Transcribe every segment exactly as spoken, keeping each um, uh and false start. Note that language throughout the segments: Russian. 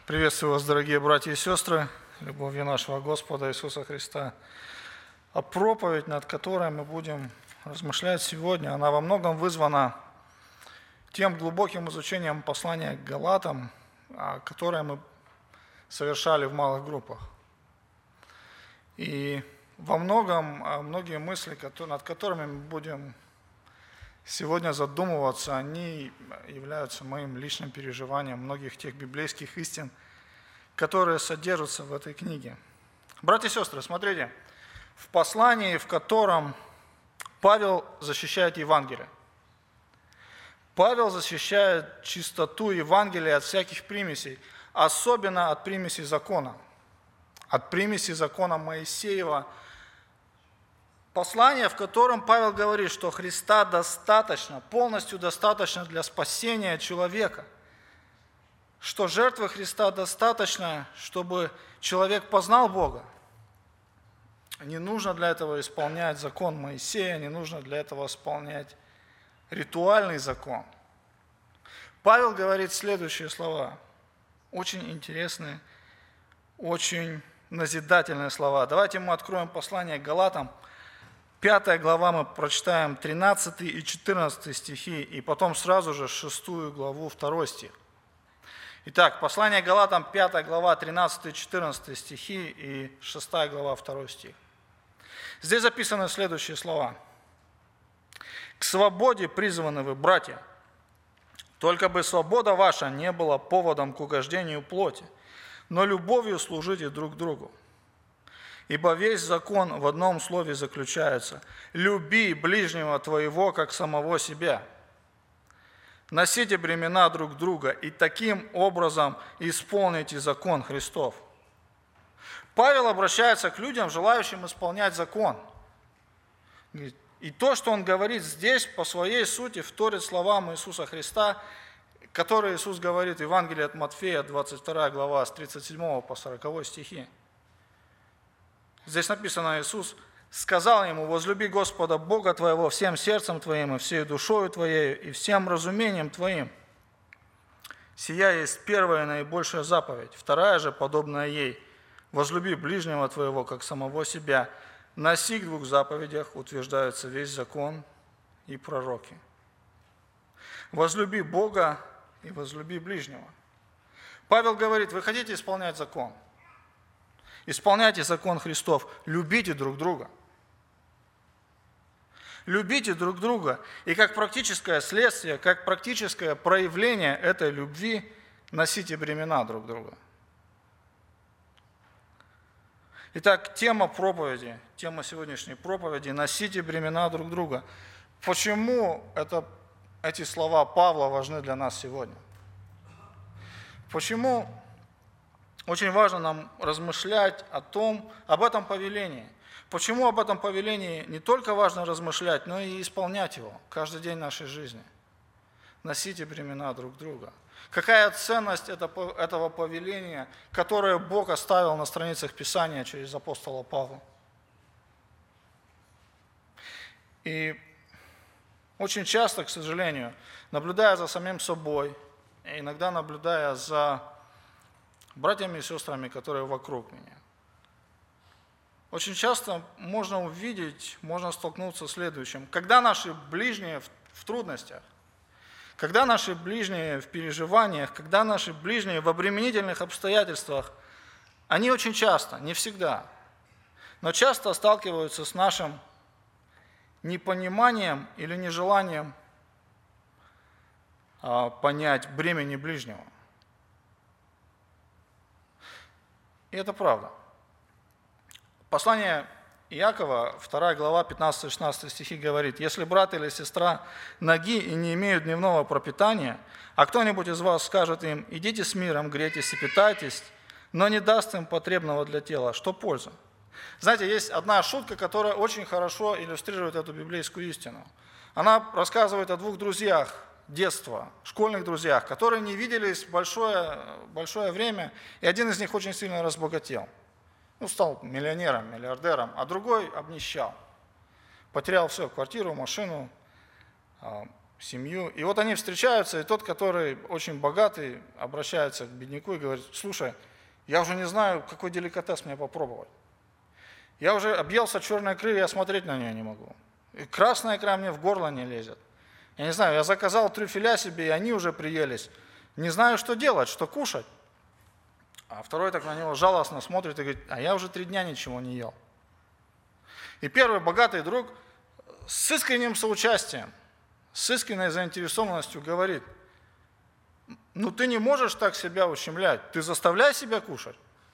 Приветствую вас, дорогие братья и сестры, любовью нашего Господа Иисуса Христа. А проповедь, над которой мы будем размышлять сегодня, она во многом вызвана тем глубоким изучением послания к Галатам, которое мы совершали в малых группах. И во многом, многие мысли, над которыми мы будем сегодня задумываться, они являются моим личным переживанием многих тех библейских истин, которые содержатся в этой книге. Братья и сестры, смотрите, в послании, в котором Павел защищает Евангелие. Павел защищает чистоту Евангелия от всяких примесей, особенно от примесей закона, от примесей закона Моисеева. Послание, в котором Павел говорит, что Христа достаточно, полностью достаточно для спасения человека, что жертвы Христа достаточно, чтобы человек познал Бога. Не нужно для этого исполнять закон Моисея, не нужно для этого исполнять ритуальный закон. Павел говорит следующие слова, очень интересные, очень назидательные слова. Давайте мы откроем послание к Галатам. Пятая глава, мы прочитаем тринадцатый и четырнадцатый стихи, и потом сразу же шестую главу, второй стих. Итак, послание Галатам, пятая глава, тринадцатый и четырнадцатый стихи, и шестая глава, второй стих. Здесь записаны следующие слова. «К свободе призваны вы, братья, только бы свобода ваша не была поводом к угождению плоти, но любовью служите друг другу. Ибо весь закон в одном слове заключается: люби ближнего твоего, как самого себя. Носите бремена друг друга, и таким образом исполните закон Христов». Павел обращается к людям, желающим исполнять закон. И то, что он говорит здесь, по своей сути, вторит словам Иисуса Христа, которые Иисус говорит в Евангелии от Матфея, двадцать вторая глава, с тридцать седьмого по сороковой стихи. Здесь написано: Иисус сказал ему: «Возлюби Господа Бога твоего всем сердцем твоим, и всей душою твоей, и всем разумением твоим. Сия есть первая и наибольшая заповедь. Вторая же, подобная ей: возлюби ближнего твоего, как самого себя. На сих двух заповедях утверждается весь закон и пророки». Возлюби Бога и возлюби ближнего. Павел говорит: вы хотите исполнять закон? Исполняйте закон Христов, любите друг друга. Любите друг друга, и как практическое следствие, как практическое проявление этой любви носите бремена друг друга. Итак, тема проповеди, тема сегодняшней проповеди – носите бремена друг друга. Почему это, эти слова Павла важны для нас сегодня? Почему очень важно нам размышлять о том, об этом повелении? Почему об этом повелении не только важно размышлять, но и исполнять его каждый день нашей жизни? Носите бремена друг друга. Какая ценность этого повеления, которое Бог оставил на страницах Писания через апостола Павла? И очень часто, к сожалению, наблюдая за самим собой, иногда наблюдая за братьями и сестрами, которые вокруг меня, очень часто можно увидеть, можно столкнуться с следующим. Когда наши ближние в, в трудностях, когда наши ближние в переживаниях, когда наши ближние в обременительных обстоятельствах, они очень часто, не всегда, но часто сталкиваются с нашим непониманием или нежеланием а, понять бремени ближнего. И это правда. Послание Иакова, вторая глава, пятнадцатый-шестнадцатый стихи говорит: «Если брат или сестра ноги и не имеют дневного пропитания, а кто-нибудь из вас скажет им: идите с миром, грейтесь и питайтесь, но не даст им потребного для тела, что польза?» Знаете, есть одна шутка, которая очень хорошо иллюстрирует эту библейскую истину. Она рассказывает о двух друзьях детства, школьных друзьях, которые не виделись большое, большое время, и один из них очень сильно разбогател. Ну, стал миллионером, миллиардером, а другой обнищал. Потерял все, квартиру, машину, семью. И вот они встречаются, и тот, который очень богатый, обращается к бедняку и говорит: слушай, я уже не знаю, какой деликатес мне попробовать. Я уже объелся черной икры, я смотреть на нее не могу. И красная икра мне в горло не лезет. Я не знаю, я заказал трюфеля себе, и они уже приелись. Не знаю, что делать, что кушать. А второй так на него жалостно смотрит и говорит: а я уже три дня ничего не ел. И первый богатый друг с искренним соучастием, с искренней заинтересованностью говорит: ну ты не можешь так себя ущемлять, ты заставляй себя кушать.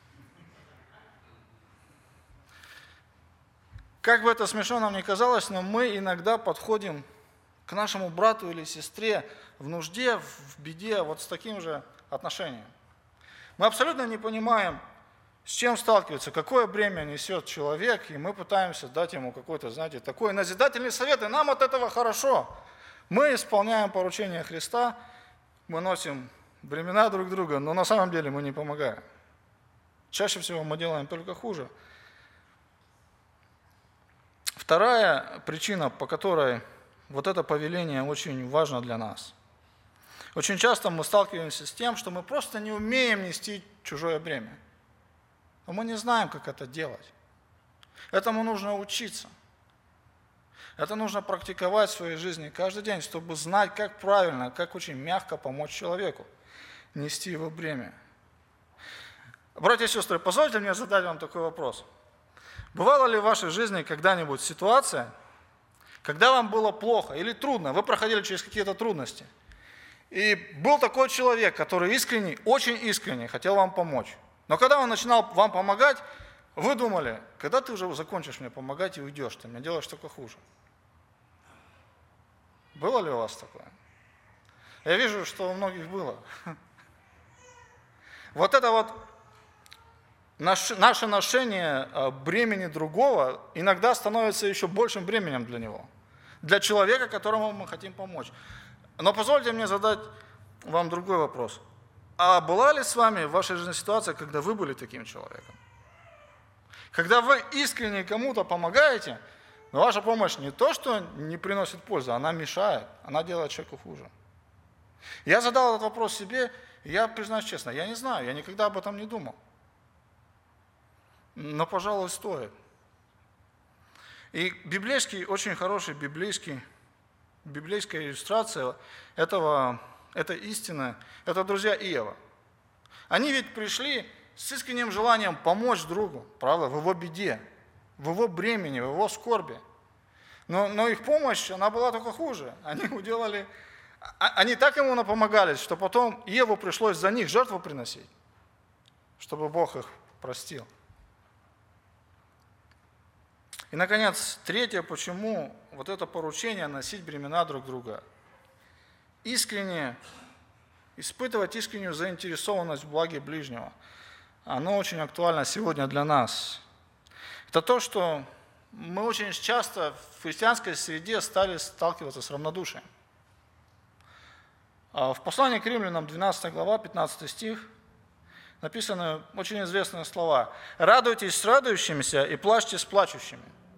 Как бы это смешно нам ни казалось, но мы иногда подходим к нашему брату или сестре в нужде, в беде, вот с таким же отношением. Мы абсолютно не понимаем, с чем сталкивается, какое бремя несет человек, и мы пытаемся дать ему какой-то, знаете, такой назидательный совет, и нам от этого хорошо. Мы исполняем поручения Христа, мы носим бремена друг друга, но на самом деле мы не помогаем. Чаще всего мы делаем только хуже. Вторая причина, по которой вот это повеление очень важно для нас. Очень часто мы сталкиваемся с тем, что мы просто не умеем нести чужое бремя. Но мы не знаем, как это делать. Этому нужно учиться. Это нужно практиковать в своей жизни каждый день, чтобы знать, как правильно, как очень мягко помочь человеку нести его бремя. Братья и сестры, позвольте мне задать вам такой вопрос. Бывала ли в вашей жизни когда-нибудь ситуация, когда вам было плохо или трудно, вы проходили через какие-то трудности, и был такой человек, который искренне, очень искренне хотел вам помочь. Но когда он начинал вам помогать, вы думали: когда ты уже закончишь мне помогать и уйдешь, ты мне делаешь только хуже. Было ли у вас такое? Я вижу, что у многих было. Вот это вот наше ношение бремени другого иногда становится еще большим бременем для него, для человека, которому мы хотим помочь. Но позвольте мне задать вам другой вопрос. А была ли с вами в вашей жизни ситуация, когда вы были таким человеком? Когда вы искренне кому-то помогаете, но ваша помощь не то, что не приносит пользы, она мешает, она делает человеку хуже. Я задал этот вопрос себе, и я признаюсь честно, я не знаю, я никогда об этом не думал. Но, пожалуй, стоит. И библейский, очень хороший библейский, библейская иллюстрация этого, этой истины, это друзья Иова. Они ведь пришли с искренним желанием помочь другу, правда, в его беде, в его бремени, в его скорби. Но, но их помощь, она была только хуже. Они уделали, они так ему напомогались, что потом Иову пришлось за них жертву приносить, чтобы Бог их простил. И, наконец, третье, почему вот это поручение носить бремена друг друга. Искренне, испытывать искреннюю заинтересованность в благе ближнего. Оно очень актуально сегодня для нас. Это то, что мы очень часто в христианской среде стали сталкиваться с равнодушием. В послании к Римлянам, двенадцатая глава, пятнадцатый стих, написаны очень известные слова: «Радуйтесь с радующимися и плачьте с плачущими».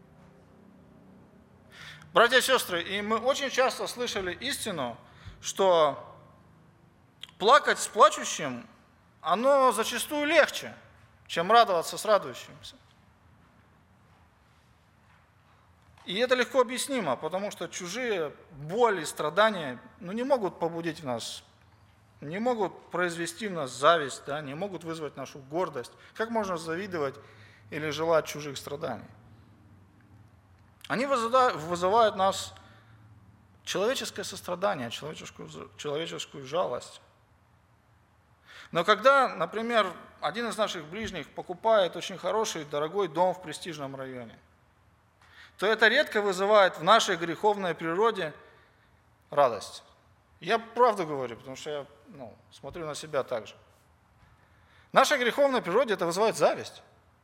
Братья и сестры, и мы очень часто слышали истину, что плакать с плачущим, оно зачастую легче, чем радоваться с радующимся. И это легко объяснимо, потому что чужие боли, страдания ну, не могут побудить в нас, не могут произвести в нас зависть, да, не могут вызвать нашу гордость. Как можно завидовать или желать чужих страданий? Они вызывают, вызывают в нас человеческое сострадание, человеческую, человеческую жалость. Но когда, например, один из наших ближних покупает очень хороший, дорогой дом в престижном районе, то это редко вызывает в нашей греховной природе радость. Я правду говорю, потому что я ну, смотрю на себя так же. В нашей греховной природе это вызывает зависть.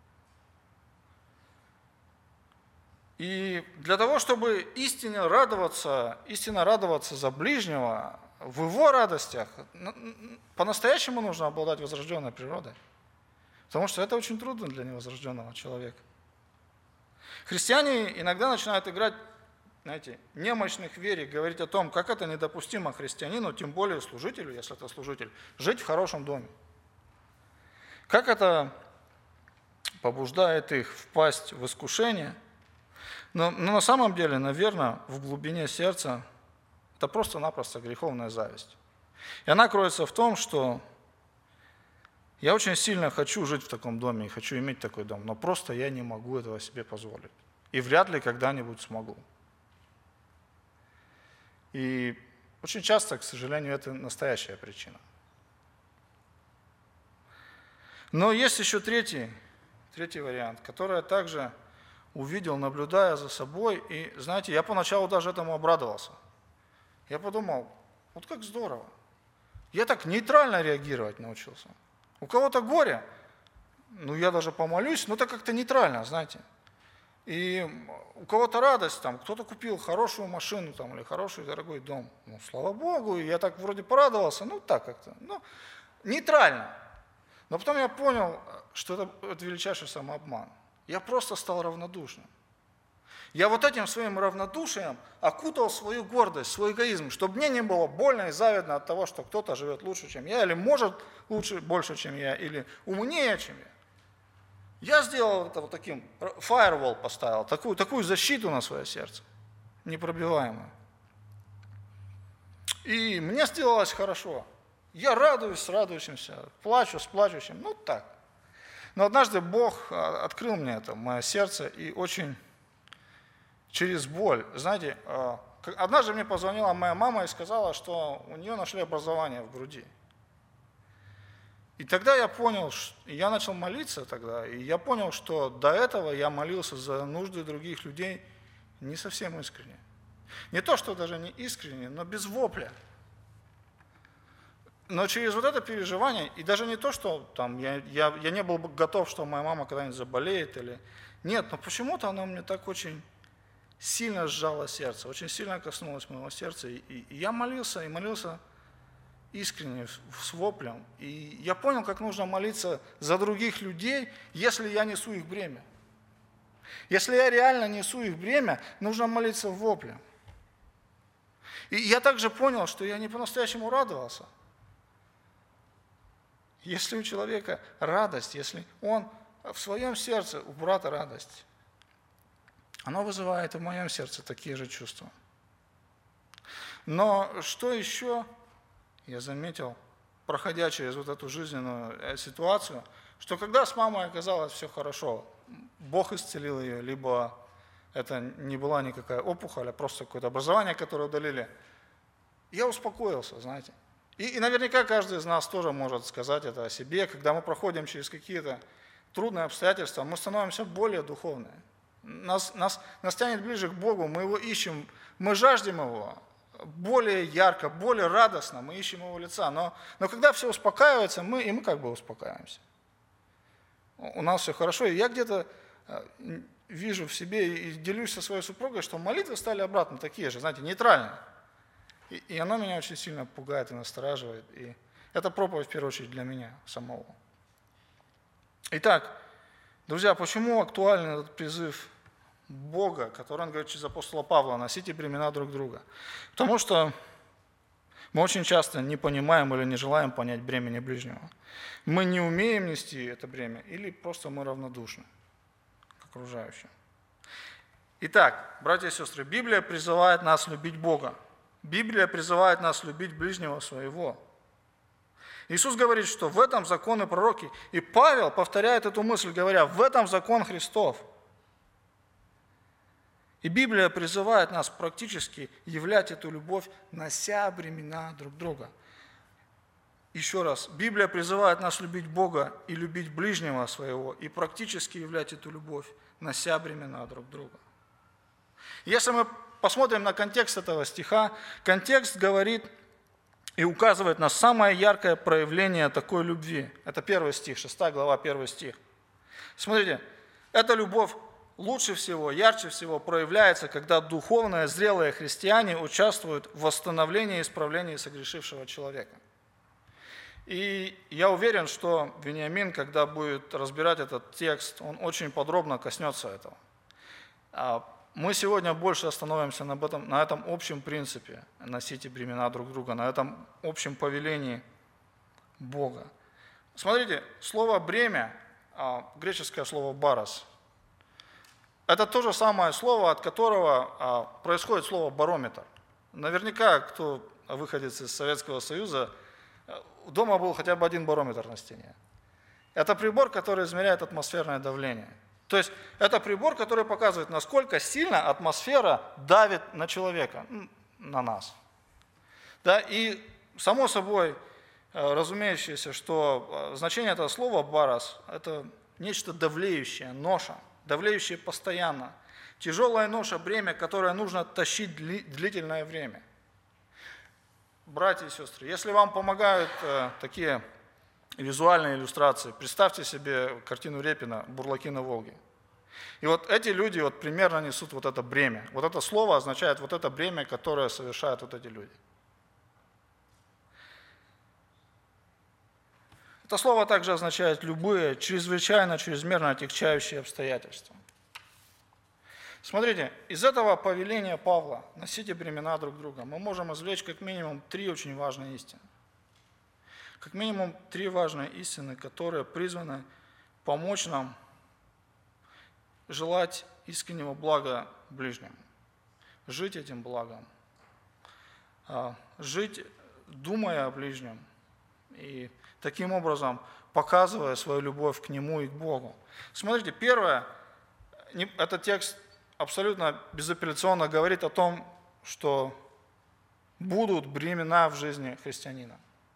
И для того, чтобы истинно радоваться, истинно радоваться за ближнего, в его радостях, по-настоящему нужно обладать возрожденной природой. Потому что это очень трудно для невозрожденного человека. Христиане иногда начинают играть знаете, немощных в вере, говорить о том, как это недопустимо христианину, тем более служителю, если это служитель, жить в хорошем доме. Как это побуждает их впасть в искушение. Но, но на самом деле, наверное, в глубине сердца это просто-напросто греховная зависть. И она кроется в том, что я очень сильно хочу жить в таком доме и хочу иметь такой дом, но просто я не могу этого себе позволить. И вряд ли когда-нибудь смогу. И очень часто, к сожалению, это настоящая причина. Но есть еще третий, третий вариант, который я также увидел, наблюдая за собой. И, знаете, я поначалу даже этому обрадовался. Я подумал, вот как здорово. Я так нейтрально реагировать научился. У кого-то горе, ну я даже помолюсь, но это как-то нейтрально, знаете. И у кого-то радость, там, кто-то купил хорошую машину там, или хороший дорогой дом. Ну, слава Богу, и я так вроде порадовался, ну так как-то, ну, нейтрально. Но потом я понял, что это, это величайший самообман. Я просто стал равнодушным. Я вот этим своим равнодушием окутал свою гордость, свой эгоизм, чтобы мне не было больно и завидно от того, что кто-то живет лучше, чем я, или может лучше, больше, чем я, или умнее, чем я. Я сделал это вот таким, firewall поставил, такую, такую защиту на свое сердце, непробиваемую. И мне сделалось хорошо. Я радуюсь с радующимся, плачу с плачущим, ну так. Но однажды Бог открыл мне это, мое сердце, и очень через боль. Знаете, однажды мне позвонила моя мама и сказала, что у нее нашли образование в груди. И тогда я понял, и я начал молиться тогда, и я понял, что до этого я молился за нужды других людей не совсем искренне. Не то, что даже не искренне, но без вопля. Но через вот это переживание, и даже не то, что там, я, я, я не был готов, что моя мама когда-нибудь заболеет, или нет, но почему-то оно мне так очень сильно сжало сердце, очень сильно коснулось моего сердца, и, и, и я молился, и молился искренне, с воплем. И я понял, как нужно молиться за других людей, если я несу их бремя. Если я реально несу их бремя, нужно молиться в вопле. И я также понял, что я не по-настоящему радовался. Если у человека радость, если он в своем сердце, у брата радость, оно вызывает и в моем сердце такие же чувства. Но что еще я заметил, проходя через вот эту жизненную ситуацию, что когда с мамой оказалось все хорошо, Бог исцелил ее, либо это не была никакая опухоль, а просто какое-то образование, которое удалили, я успокоился, знаете. И, и наверняка каждый из нас тоже может сказать это о себе, когда мы проходим через какие-то трудные обстоятельства, мы становимся более духовные. Нас, нас, нас тянет ближе к Богу, мы его ищем, мы жаждем его более ярко, более радостно, мы ищем его лица. Но, но когда все успокаивается, мы, и мы как бы успокаиваемся. У нас все хорошо, и я где-то вижу в себе и делюсь со своей супругой, что молитвы стали обратно такие же, знаете, нейтральные. И, и оно меня очень сильно пугает и настораживает. И это проповедь, в первую очередь, для меня самого. Итак, друзья, почему актуален этот призыв Бога, который он говорит через апостола Павла: носите бремена друг друга? Потому что мы очень часто не понимаем или не желаем понять бремени ближнего. Мы не умеем нести это бремя, или просто мы равнодушны к окружающим. Итак, братья и сестры, Библия призывает нас любить Бога. Библия призывает нас любить ближнего своего. Иисус говорит, что в этом законы пророки. И Павел повторяет эту мысль, говоря: в этом закон Христов. И Библия призывает нас практически являть эту любовь, нося бремена друг друга. Еще раз, Библия призывает нас любить Бога и любить ближнего своего, и практически являть эту любовь, нося бремена друг друга. Если мы посмотрим на контекст этого стиха, контекст говорит и указывает на самое яркое проявление такой любви. Это первый стих, шестая глава, первый стих. Смотрите, эта любовь лучше всего, ярче всего проявляется, когда духовные, зрелые христиане участвуют в восстановлении и исправлении согрешившего человека. И я уверен, что Вениамин, когда будет разбирать этот текст, он очень подробно коснется этого. Мы сегодня больше остановимся на этом, на этом общем принципе – носите бремена друг друга, на этом общем повелении Бога. Смотрите, слово «бремя», греческое слово «барос», это то же самое слово, от которого происходит слово «барометр». Наверняка, кто выходец из Советского Союза, дома был хотя бы один барометр на стене. Это прибор, который измеряет атмосферное давление. То есть это прибор, который показывает, насколько сильно атмосфера давит на человека, на нас. Да, и само собой разумеющееся, что значение этого слова «барос» – это нечто давлеющее, ноша, давлеющее постоянно. Тяжелая ноша, бремя, которое нужно тащить длительное время. Братья и сестры, если вам помогают э, такие визуальные иллюстрации, представьте себе картину Репина «Бурлаки на Волге». И вот эти люди вот примерно несут вот это бремя. Вот это слово означает вот это бремя, которое совершают вот эти люди. Это слово также означает любые чрезвычайно, чрезмерно отягчающие обстоятельства. Смотрите, из этого повеления Павла «носите бремена друг друга» мы можем извлечь как минимум три очень важные истины. Как минимум три важные истины, которые призваны помочь нам желать искреннего блага ближнему, жить этим благом, жить, думая о ближнем и таким образом показывая свою любовь к Нему и к Богу. Смотрите, первое, этот текст абсолютно безапелляционно говорит о том, что будут бремена в жизни христианина.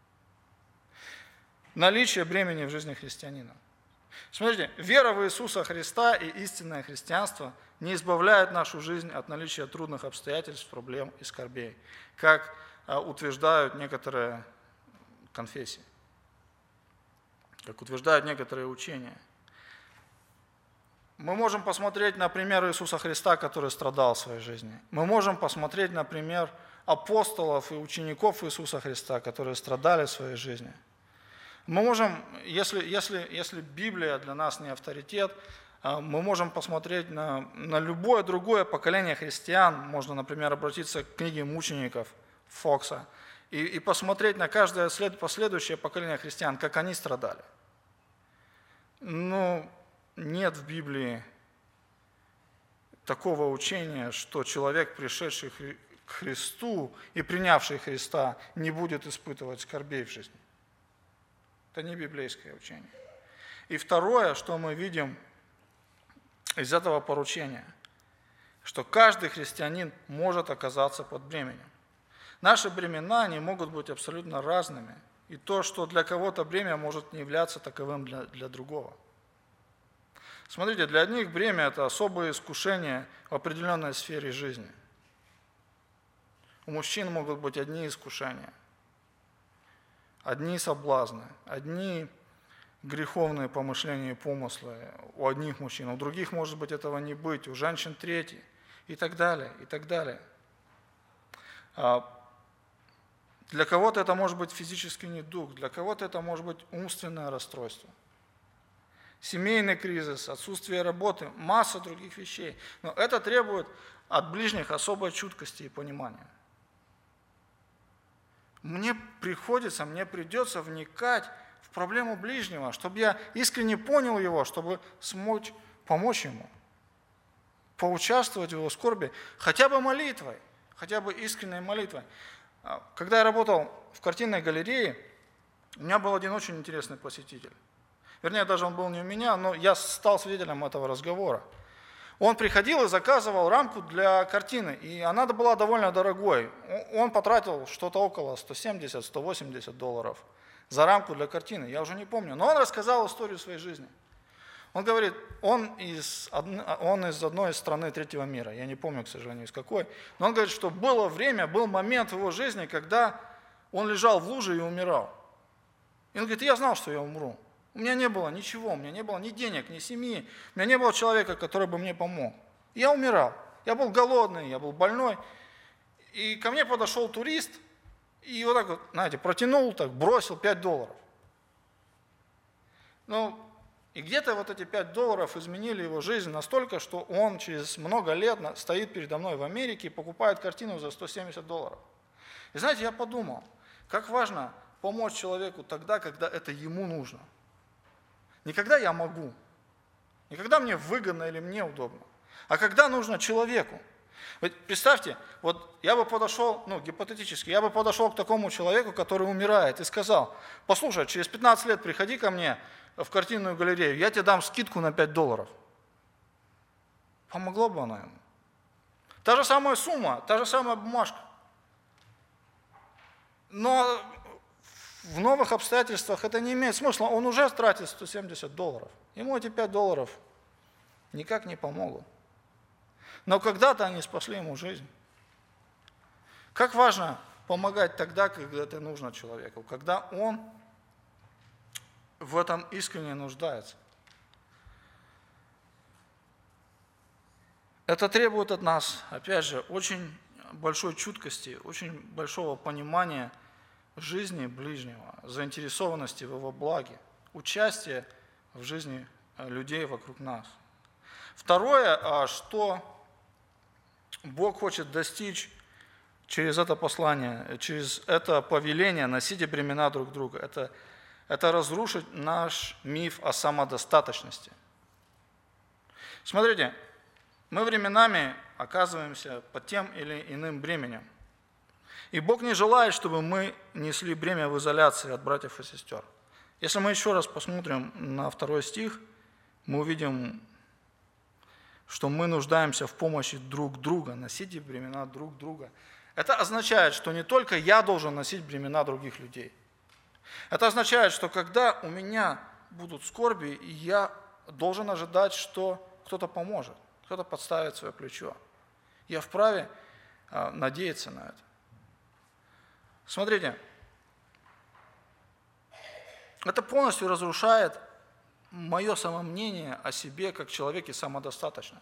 Наличие бремени в жизни христианина. Смотрите, вера в Иисуса Христа и истинное христианство не избавляют нашу жизнь от наличия трудных обстоятельств, проблем и скорбей, как утверждают некоторые конфессии, как утверждают некоторые учения. Мы можем посмотреть на пример Иисуса Христа, который страдал в своей жизни. Мы можем посмотреть на пример апостолов и учеников Иисуса Христа, которые страдали в своей жизни. Мы можем, если, если, если Библия для нас не авторитет, мы можем посмотреть на, на любое другое поколение христиан. Можно, например, обратиться к книге мучеников Фокса и, и посмотреть на каждое след, последующее поколение христиан, как они страдали. Ну, нет в Библии такого учения, что человек, пришедший к Христу и принявший Христа, не будет испытывать скорбей в жизни. Это не библейское учение. И второе, что мы видим из этого поручения, что каждый христианин может оказаться под бременем. Наши бремена, они могут быть абсолютно разными. И то, что для кого-то бремя может не являться таковым для, для другого. Смотрите, для одних бремя – это особое искушение в определенной сфере жизни. У мужчин могут быть одни искушения, одни соблазны, одни греховные помышления и помыслы у одних мужчин, у других, может быть, этого не быть, у женщин третий, и так далее, и так далее. Для кого-то это может быть физический недуг, для кого-то это может быть умственное расстройство. Семейный кризис, отсутствие работы, масса других вещей. Но это требует от ближних особой чуткости и понимания. Мне приходится, мне придется вникать в проблему ближнего, чтобы я искренне понял его, чтобы смочь помочь ему, поучаствовать в его скорби, хотя бы молитвой, хотя бы искренней молитвой. Когда я работал в картинной галерее, у меня был один очень интересный посетитель. Вернее, даже он был не у меня, но я стал свидетелем этого разговора. Он приходил и заказывал рамку для картины, и она была довольно дорогой. Он потратил что-то около сто семьдесят - сто восемьдесят долларов за рамку для картины, я уже не помню. Но он рассказал историю своей жизни. Он говорит, он из, он из одной страны третьего мира, я не помню, к сожалению, из какой, но он говорит, что было время, был момент в его жизни, когда он лежал в луже и умирал. И он говорит, я знал, что я умру. У меня не было ничего, у меня не было ни денег, ни семьи, у меня не было человека, который бы мне помог. Я умирал, я был голодный, я был больной. И ко мне подошел турист, и вот так вот, знаете, протянул, так, бросил пять долларов. Ну, И где-то вот эти пять долларов изменили его жизнь настолько, что он через много лет стоит передо мной в Америке и покупает картину за сто семьдесят долларов. И знаете, я подумал, как важно помочь человеку тогда, когда это ему нужно. Не когда я могу, не когда мне выгодно или мне удобно, а когда нужно человеку. Вот представьте, вот я бы подошел, ну гипотетически, я бы подошел к такому человеку, который умирает, и сказал: послушай, через пятнадцать лет приходи ко мне в картинную галерею, я тебе дам скидку на пять долларов. Помогло бы она ему. Та же самая сумма, та же самая бумажка. Но в новых обстоятельствах это не имеет смысла. Он уже тратит сто семьдесят долларов. Ему эти пять долларов никак не помогут. Но когда-то они спасли ему жизнь. Как важно помогать тогда, когда это нужно человеку, когда он в этом искренне нуждается. Это требует от нас, опять же, очень большой чуткости, очень большого понимания жизни ближнего, заинтересованности в его благе, участия в жизни людей вокруг нас. Второе, что Бог хочет достичь через это послание, через это повеление носите бремена друг друга, это, это разрушить наш миф о самодостаточности. Смотрите, мы временами оказываемся под тем или иным бременем. И Бог не желает, чтобы мы несли бремя в изоляции от братьев и сестер. Если мы еще раз посмотрим на второй стих, мы увидим, что мы нуждаемся в помощи друг друга, носите бремена друг друга. Это означает, что не только я должен носить бремена других людей. Это означает, что когда у меня будут скорби, я должен ожидать, что кто-то поможет, кто-то подставит свое плечо. Я вправе надеяться на это. Смотрите, это полностью разрушает мое самомнение о себе как человеке самодостаточном.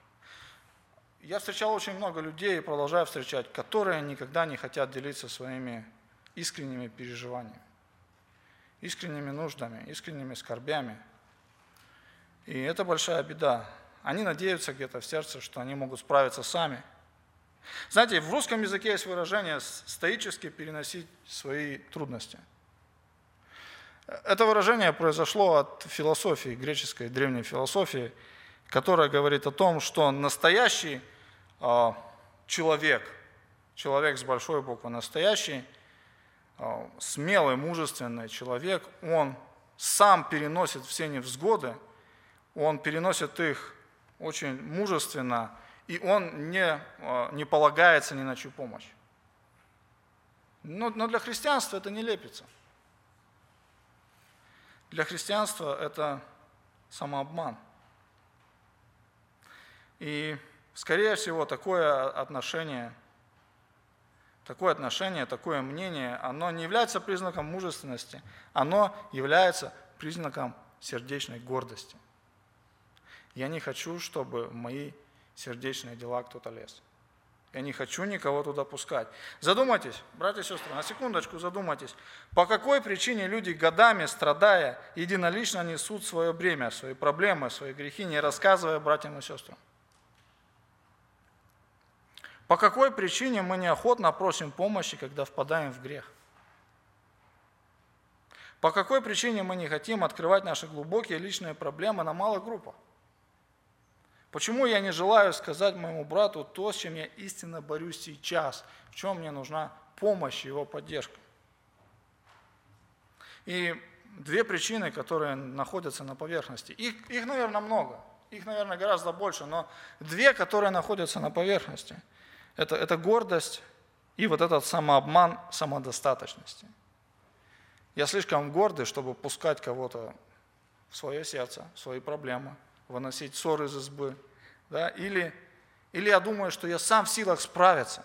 Я встречал очень много людей и продолжаю встречать, которые никогда не хотят делиться своими искренними переживаниями, искренними нуждами, искренними скорбями. И это большая беда. Они надеются где-то в сердце, что они могут справиться сами. Знаете, в русском языке есть выражение «стоически переносить свои трудности». Это выражение произошло от философии, греческой древней философии, которая говорит о том, что настоящий э, человек, человек с большой буквы, настоящий, э, смелый, мужественный человек, он сам переносит все невзгоды, он переносит их очень мужественно, и он не, э, не полагается ни на чью помощь. Но, но для христианства это не лепится. Для христианства это самообман. И, скорее всего, такое отношение, такое отношение, такое мнение, оно не является признаком мужественности, оно является признаком сердечной гордости. Я не хочу, чтобы в мои сердечные дела кто-то лез. Я не хочу никого туда пускать. Задумайтесь, братья и сестры, на секундочку задумайтесь, по какой причине люди годами, страдая, единолично несут свое бремя, свои проблемы, свои грехи, не рассказывая братьям и сестрам. По какой причине мы неохотно просим помощи, когда впадаем в грех? По какой причине мы не хотим открывать наши глубокие личные проблемы на малых группах? Почему я не желаю сказать моему брату то, с чем я истинно борюсь сейчас, в чем мне нужна помощь и его поддержка? И две причины, которые находятся на поверхности. Их, их, наверное, много, их, наверное, гораздо больше, но две, которые находятся на поверхности. Это, это гордость и вот этот самообман самодостаточности. Я слишком гордый, чтобы пускать кого-то в свое сердце, в свои проблемы, выносить ссоры из избы, да? или, или я думаю, что я сам в силах справиться.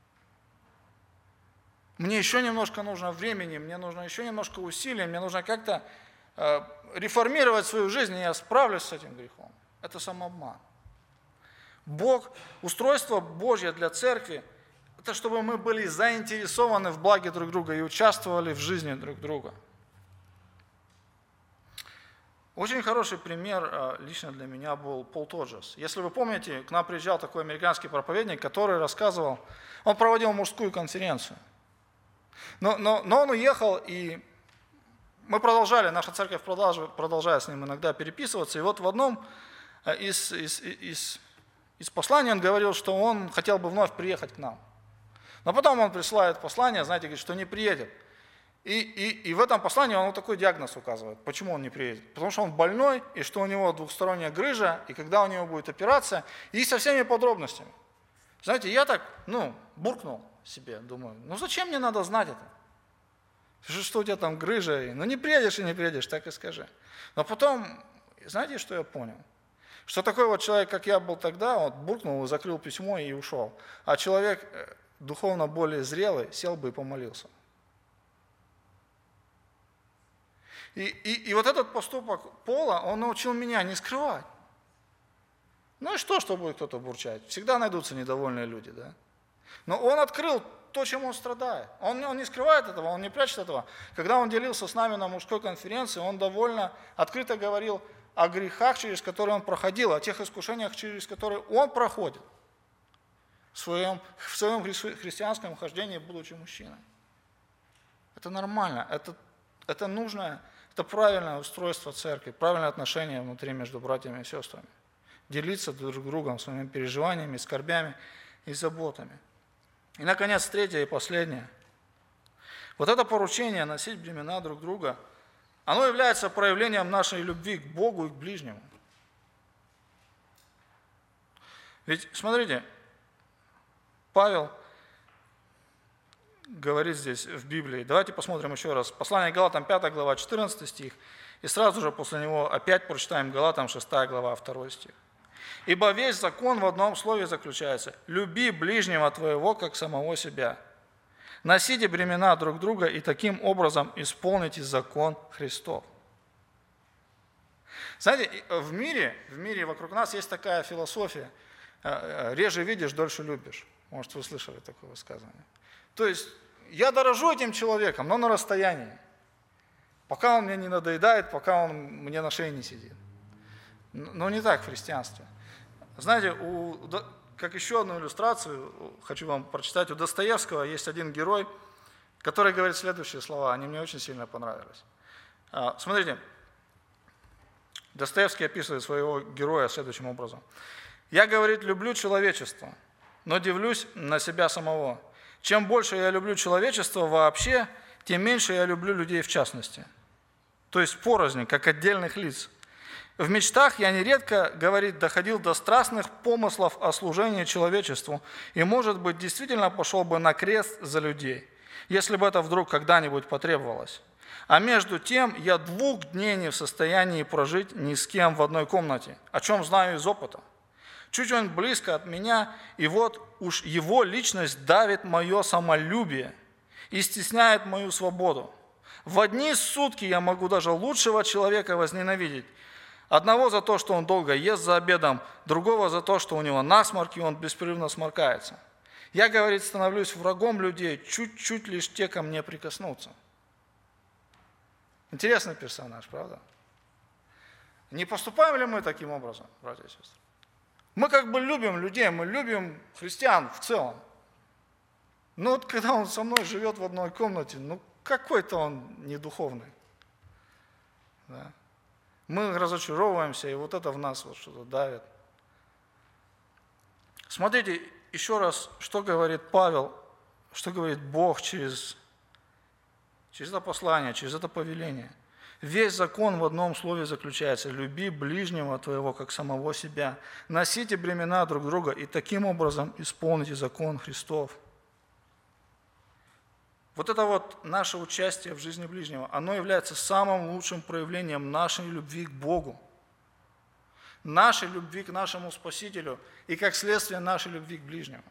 Мне еще немножко нужно времени, мне нужно еще немножко усилий, мне нужно как-то э, реформировать свою жизнь, и я справлюсь с этим грехом. Это самообман. Бог, устройство Божье для церкви, это чтобы мы были заинтересованы в благе друг друга и участвовали в жизни друг друга. Очень хороший пример лично для меня был Пол Тоджес. Если вы помните, к нам приезжал такой американский проповедник, который рассказывал, он проводил мужскую конференцию. Но, но, но он уехал, и мы продолжали, наша церковь продолжает, продолжает с ним иногда переписываться. И вот в одном из, из, из, из посланий он говорил, что он хотел бы вновь приехать к нам. Но потом он присылает послание, знаете, говорит, что не приедет. И, и, и в этом послании он вот такой диагноз указывает, почему он не приедет. Потому что он больной, и что у него двухсторонняя грыжа, и когда у него будет операция, и со всеми подробностями. Знаете, я так, ну, буркнул себе, думаю, ну зачем мне надо знать это? Что у тебя там грыжа? Ну не приедешь и не приедешь, так и скажи. Но потом, знаете, что я понял? Что такой вот человек, как я был тогда, он буркнул, закрыл письмо и ушел. А человек духовно более зрелый сел бы и помолился. И, и, и вот этот поступок Пола, он научил меня не скрывать. Ну и что, что будет кто-то бурчать? Всегда найдутся недовольные люди, да? Но он открыл то, чем он страдает. Он, он не скрывает этого, он не прячет этого. Когда он делился с нами на мужской конференции, он довольно открыто говорил о грехах, через которые он проходил, о тех искушениях, через которые он проходит в своем, в своем христианском хождении, будучи мужчиной. Это нормально, это, это нужное, это правильное устройство церкви, правильное отношение внутри между братьями и сестрами. Делиться друг другом своими переживаниями, скорбями и заботами. И, наконец, третье и последнее. Вот это поручение носить бремена друг друга, оно является проявлением нашей любви к Богу и к ближнему. Ведь, смотрите, Павел говорит здесь в Библии, давайте посмотрим еще раз. Послание Галатам, пятая глава, четырнадцатый стих, и сразу же после него опять прочитаем Галатам, шестая глава, второй стих. «Ибо весь закон в одном слове заключается: люби ближнего твоего, как самого себя. Носите бремена друг друга, и таким образом исполните закон Христов». Знаете, в мире, в мире вокруг нас есть такая философия: реже видишь, дольше любишь. Может, вы слышали такое высказывание. То есть, я дорожу этим человеком, но на расстоянии. Пока он мне не надоедает, пока он мне на шее не сидит. Но не так в христианстве. Знаете, у, как еще одну иллюстрацию хочу вам прочитать. У Достоевского есть один герой, который говорит следующие слова. Они мне очень сильно понравились. Смотрите, Достоевский описывает своего героя следующим образом. «Я, говорит, люблю человечество, но дивлюсь на себя самого. Чем больше я люблю человечество вообще, тем меньше я люблю людей в частности». То есть порознь, как отдельных лиц. «В мечтах я нередко, говорит, доходил до страстных помыслов о служении человечеству и, может быть, действительно пошел бы на крест за людей, если бы это вдруг когда-нибудь потребовалось. А между тем я двух дней не в состоянии прожить ни с кем в одной комнате, о чем знаю из опыта. Чуть он близко от меня, и вот уж его личность давит мое самолюбие и стесняет мою свободу. В одни сутки я могу даже лучшего человека возненавидеть. Одного за то, что он долго ест за обедом, другого за то, что у него насморк, и он беспрерывно сморкается. Я, говорит, становлюсь врагом людей, чуть-чуть лишь те ко мне прикоснутся». Интересный персонаж, правда? Не поступаем ли мы таким образом, братья и сестры? Мы как бы любим людей, мы любим христиан в целом. Но вот когда он со мной живет в одной комнате, ну какой-то он недуховный. Да. Мы разочаровываемся, и вот это в нас вот что-то давит. Смотрите еще раз, что говорит Павел, что говорит Бог через, через это послание, через это повеление. Весь закон в одном слове заключается: люби ближнего твоего, как самого себя. Носите бремена друг друга, и таким образом исполните закон Христов. Вот это вот наше участие в жизни ближнего, оно является самым лучшим проявлением нашей любви к Богу, нашей любви к нашему Спасителю и, как следствие, нашей любви к ближнему.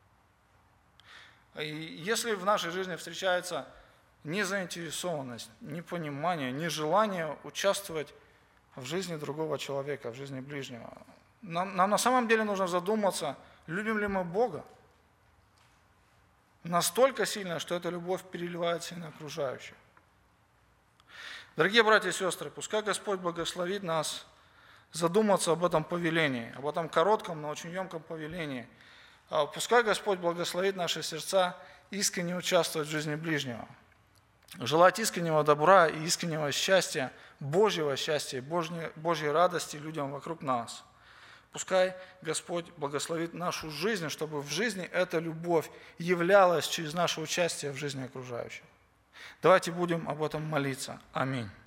И если в нашей жизни встречается незаинтересованность, непонимание, нежелание участвовать в жизни другого человека, в жизни ближнего, нам, нам на самом деле нужно задуматься, любим ли мы Бога настолько сильно, что эта любовь переливается и на окружающих. Дорогие братья и сестры, пускай Господь благословит нас задуматься об этом повелении, об этом коротком, но очень емком повелении. Пускай Господь благословит наши сердца искренне участвовать в жизни ближнего, желать искреннего добра и искреннего счастья, Божьего счастья, Божьей, Божьей радости людям вокруг нас. Пускай Господь благословит нашу жизнь, чтобы в жизни эта любовь являлась через наше участие в жизни окружающих. Давайте будем об этом молиться. Аминь.